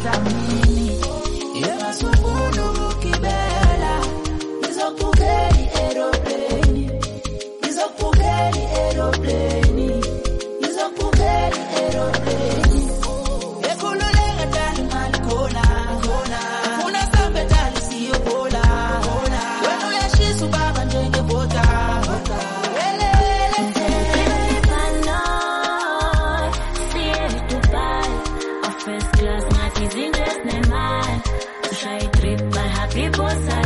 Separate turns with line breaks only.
tamini. Yema sungulu kibela. Izokugeli aeroplane. Izokugeli aeroplane. Izokugeli aeroplane. Ekhululeka dali mali khona. Una sambe dali siyo bola. Wena uyashisa ubaba njengebota.
First class, not easy, just never. Shy trip, but happy boss.